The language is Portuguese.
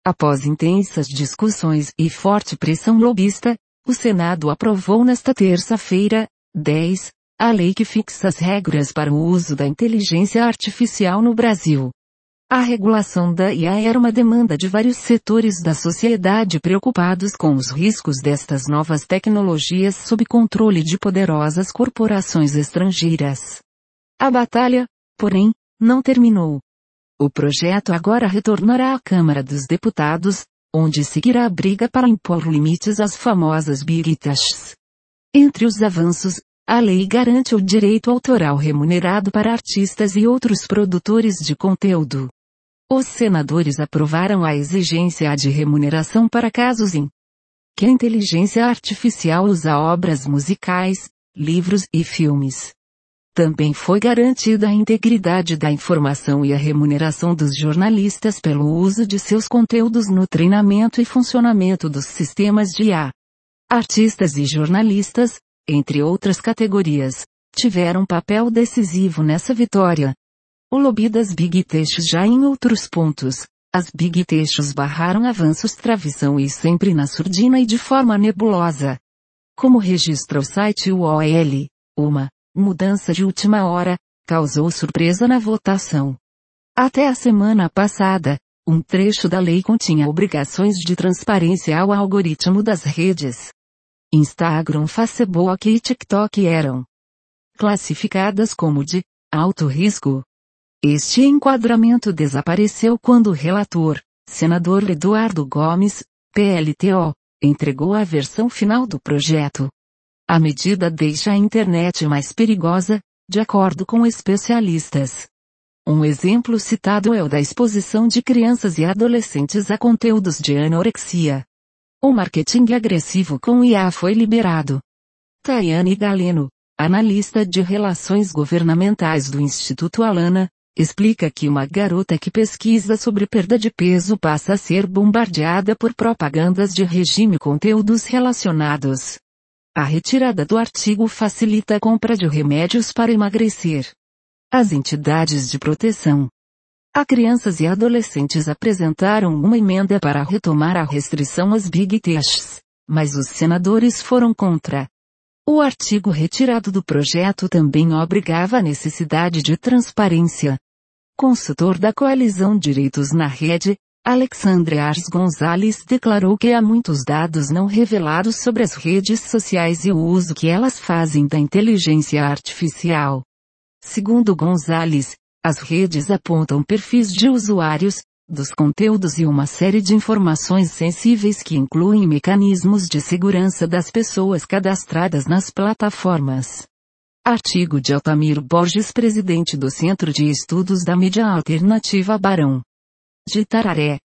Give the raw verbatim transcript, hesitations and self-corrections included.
Após intensas discussões e forte pressão lobista, o Senado aprovou nesta terça-feira, dez, a lei que fixa as regras para o uso da inteligência artificial no Brasil. A regulação da I A era uma demanda de vários setores da sociedade preocupados com os riscos destas novas tecnologias sob controle de poderosas corporações estrangeiras. A batalha, porém, não terminou. O projeto agora retornará à Câmara dos Deputados, onde seguirá a briga para impor limites às famosas Big Techs. Entre os avanços, a lei garante o direito autoral remunerado para artistas e outros produtores de conteúdo. Os senadores aprovaram a exigência de remuneração para casos em que a inteligência artificial usa obras musicais, livros e filmes. Também foi garantida a integridade da informação e a remuneração dos jornalistas pelo uso de seus conteúdos no treinamento e funcionamento dos sistemas de I A. Artistas e jornalistas, entre outras categorias, tiveram papel decisivo nessa vitória. O lobby das Big Techs já em outros pontos. As Big Techs barraram avanços travição e sempre na surdina e de forma nebulosa. Como registra o site U O L, uma mudança de última hora causou surpresa na votação. Até a semana passada, um trecho da lei continha obrigações de transparência ao algoritmo das redes. Instagram, Facebook e TikTok eram classificadas como de alto risco. Este enquadramento desapareceu quando o relator, senador Eduardo Gomes, P L T O, entregou a versão final do projeto. A medida deixa a internet mais perigosa, de acordo com especialistas. Um exemplo citado é o da exposição de crianças e adolescentes a conteúdos de anorexia. O marketing agressivo com I A foi liberado. Tayane Galeno, analista de relações governamentais do Instituto Alana, explica que uma garota que pesquisa sobre perda de peso passa a ser bombardeada por propagandas de regime e conteúdos relacionados. A retirada do artigo facilita a compra de remédios para emagrecer. As entidades de proteção a crianças e adolescentes apresentaram uma emenda para retomar a restrição às Big Techs, mas os senadores foram contra. O artigo retirado do projeto também obrigava a necessidade de transparência. Consultor da Coalizão Direitos na Rede, Alexandre Ars Gonzalez declarou que há muitos dados não revelados sobre as redes sociais e o uso que elas fazem da inteligência artificial. Segundo Gonzalez, as redes apontam perfis de usuários, dos conteúdos e uma série de informações sensíveis que incluem mecanismos de segurança das pessoas cadastradas nas plataformas. Artigo de Altamiro Borges, presidente do Centro de Estudos da Mídia Alternativa Barão de Tararé.